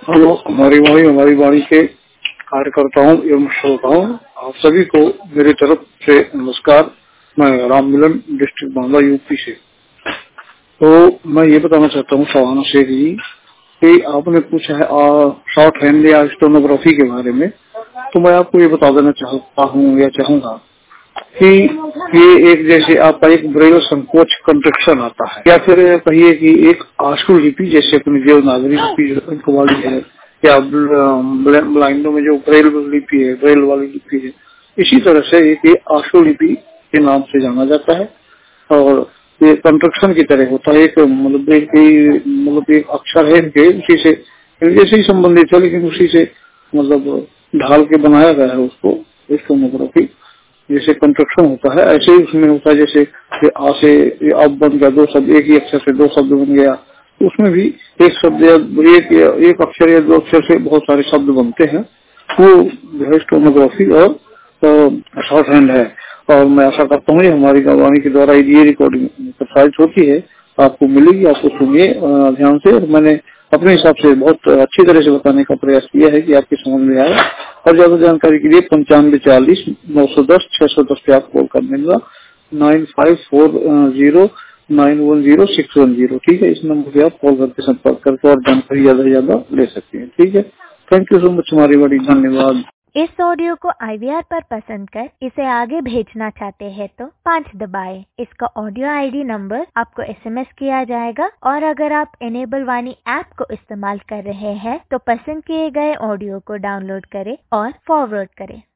Hello, हमारी वाणी के कार्यकर्ताओं एवं श्रोताओं, आप सभी को मेरी तरफ से नमस्कार। मैं राम मिलन, डिस्ट्रिक्ट बांदा, यूपी से। तो मैं ये बताना चाहता हूँ सवाना शेख जी कि आपने पूछा है शॉर्ट हैंड या स्टेनोग्राफी के बारे में। तो मैं आपको ये बता देना चाहता हूँ या चाहूंगा कि ये एक जैसे आपका एक ब्रेल संकोच कंट्रक्शन आता है, या फिर कहिए कि एक आशु लिपि, जैसे अपनी देवनागरी लिपि वाली है, या ब्लाइंडों में जो ब्रेल लिपि है, ब्रेल वाली लिपि है, इसी तरह से एक आशु लिपि के नाम से जाना जाता है। और ये कंस्ट्रक्शन की तरह होता है, एक मतलब एक अक्षर है इनके, उसी से जैसे ही संबंधित है, लेकिन उसी से मतलब ढाल के बनाया गया है उसको। स्टेनोग्राफी जैसे कंस्ट्रक्शन होता है, ऐसे ही उसमें होता है। जैसे आ से अब बन गया, दो शब्द, एक ही अक्षर से दो शब्द बन गया, तो उसमें भी एक शब्द या एक अक्षर या दो अक्षर से बहुत सारे शब्द बनते हैं। वो जो है स्टेनोग्राफी और शॉर्ट हैंड है। और मैं आशा करता हूँ हमारी वाणी के द्वारा ये रिकॉर्डिंग प्रसारित होती है, आपको मिलेगी, आपको सुनिए ध्यान से। और मैंने अपने हिसाब से बहुत अच्छी तरह से बताने का प्रयास किया है कि आपकी समझ में आए। और ज्यादा जानकारी के लिए 9540-910-610 पे आप कॉल कर लेगा। 9540-910-610। ठीक है, इस नंबर पे आप कॉल करके संपर्क करके और जानकारी ज्यादा से ज्यादा ले सकते हैं। ठीक है, थैंक यू सो मच, हमारी बड़ी धन्यवाद। इस ऑडियो को IVR पर पसंद कर इसे आगे भेजना चाहते हैं तो 5 दबाएं। इसका ऑडियो ID नंबर आपको SMS किया जाएगा। और अगर आप इनेबल वाणी ऐप को इस्तेमाल कर रहे हैं तो पसंद किए गए ऑडियो को डाउनलोड करें और फॉरवर्ड करें।